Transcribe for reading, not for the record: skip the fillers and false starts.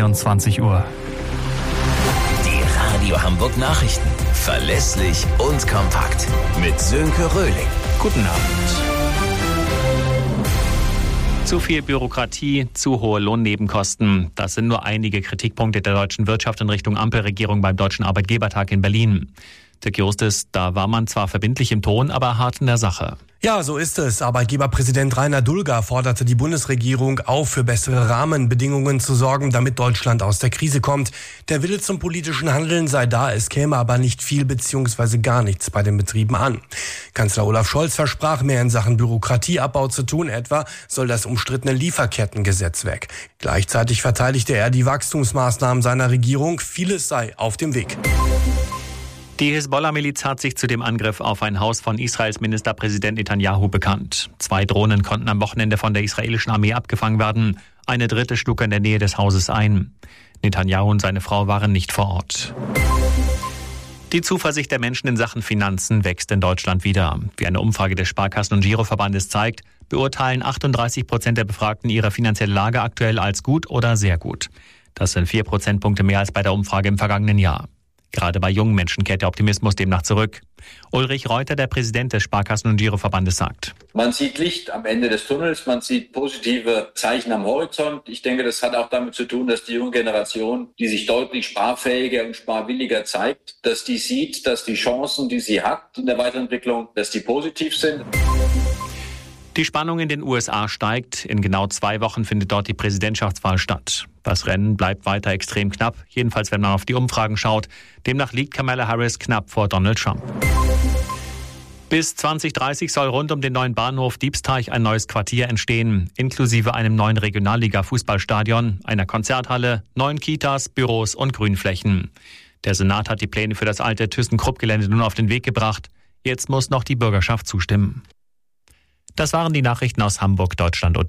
22 Uhr. Die Radio Hamburg Nachrichten. Verlässlich und kompakt. Mit Sönke Röhling. Guten Abend. Zu viel Bürokratie, zu hohe Lohnnebenkosten. Das sind nur einige Kritikpunkte der deutschen Wirtschaft in Richtung Ampelregierung beim Deutschen Arbeitgebertag in Berlin. Dirk Justus, da war man zwar verbindlich im Ton, aber hart in der Sache. Ja, so ist es. Arbeitgeberpräsident Rainer Dulger forderte die Bundesregierung auf, für bessere Rahmenbedingungen zu sorgen, damit Deutschland aus der Krise kommt. Der Wille zum politischen Handeln sei da, es käme aber nicht viel bzw. gar nichts bei den Betrieben an. Kanzler Olaf Scholz versprach, mehr in Sachen Bürokratieabbau zu tun, etwa soll das umstrittene Lieferkettengesetz weg. Gleichzeitig verteidigte er die Wachstumsmaßnahmen seiner Regierung, vieles sei auf dem Weg. Die Hisbollah-Miliz hat sich zu dem Angriff auf ein Haus von Israels Ministerpräsident Netanyahu bekannt. 2 Drohnen konnten am Wochenende von der israelischen Armee abgefangen werden. Eine dritte schlug in der Nähe des Hauses ein. Netanyahu und seine Frau waren nicht vor Ort. Die Zuversicht der Menschen in Sachen Finanzen wächst in Deutschland wieder. Wie eine Umfrage des Sparkassen- und Giroverbandes zeigt, beurteilen 38% der Befragten ihre finanzielle Lage aktuell als gut oder sehr gut. Das sind 4 Prozentpunkte mehr als bei der Umfrage im vergangenen Jahr. Gerade bei jungen Menschen kehrt der Optimismus demnach zurück. Ulrich Reuter, der Präsident des Sparkassen- und Giroverbandes, sagt: Man sieht Licht am Ende des Tunnels, man sieht positive Zeichen am Horizont. Ich denke, das hat auch damit zu tun, dass die junge Generation, die sich deutlich sparfähiger und sparwilliger zeigt, dass die sieht, dass die Chancen, die sie hat in der Weiterentwicklung, dass die positiv sind. Die Spannung in den USA steigt. In genau 2 Wochen findet dort die Präsidentschaftswahl statt. Das Rennen bleibt weiter extrem knapp, jedenfalls wenn man auf die Umfragen schaut. Demnach liegt Kamala Harris knapp vor Donald Trump. Bis 2030 soll rund um den neuen Bahnhof Diebsteich ein neues Quartier entstehen, inklusive einem neuen Regionalliga-Fußballstadion, einer Konzerthalle, 9 Kitas, Büros und Grünflächen. Der Senat hat die Pläne für das alte ThyssenKrupp-Gelände nun auf den Weg gebracht. Jetzt muss noch die Bürgerschaft zustimmen. Das waren die Nachrichten aus Hamburg, Deutschland und